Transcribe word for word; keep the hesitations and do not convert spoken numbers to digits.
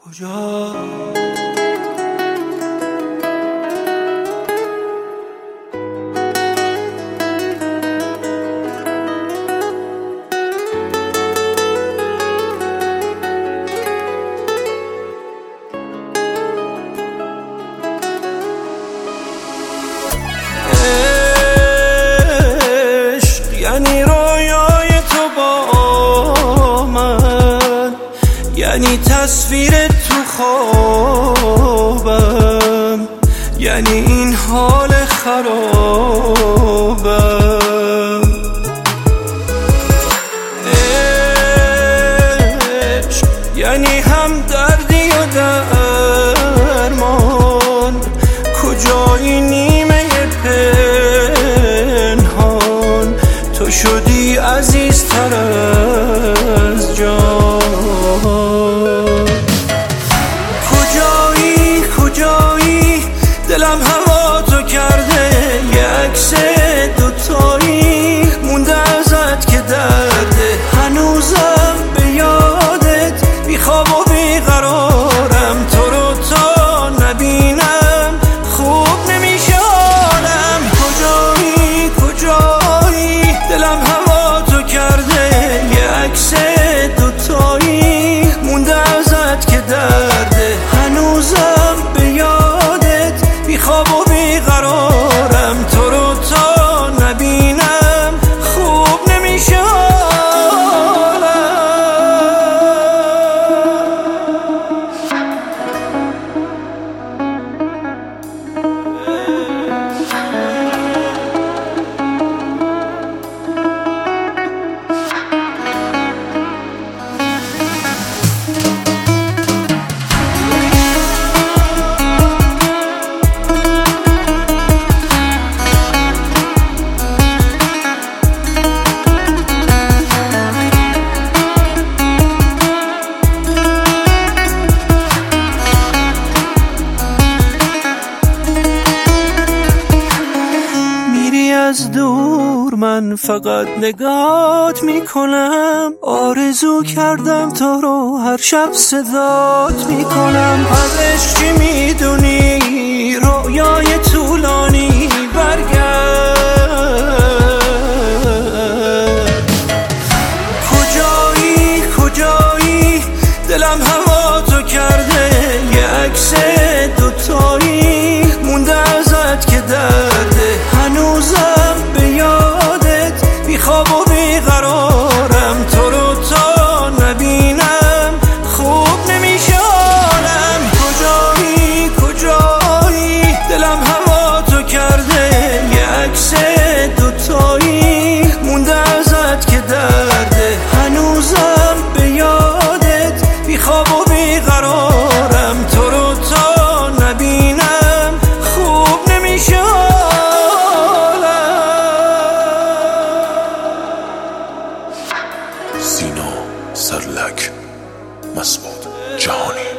کجا یعنی رویای تو با من، یعنی تصویر تو خوابم، یعنی این حال خرابم. عشق یعنی هم دردی و درمان، کجایی نیمه پنهان، تو شدی عزیزتر از جان. کجایی کجایی دلم هوا تو کرده، یه عکس دوتایی مونده ازت که درده، هنوزم به یادت بی خواب و بی قرارم، تو رو تا نبینم خوب نمیشه حالم. کجایی کجایی دلم هوا تو کرده، یه عکس دوتایی مونده ازت که درده، هنوزم به یادت بی خواب و بی قرارم، تو رو تا نبینم خوب نمیشه از دور، من فقط نگات میکنم، آرزو کردم تو رو هر شب صدات میکنم. از عشقی میدونی رویای طولانی برگرد. کجایی کجایی دلم هوا تو کرده، یه عکس دوتایی مونده ازت که درده، هنوزم به یادت بی خواب و بی قرارم، تو رو تا نبینم خوب نمیشه حالم. کجایی کجایی دلم هوا تو کرده، یه عکس دوتایی مونده ازت که درده، هنوزم به یادت بی خواب و بی قرارم، تو رو تا نبینم خوب نمیشه سینا سرلک مسعود جهانی.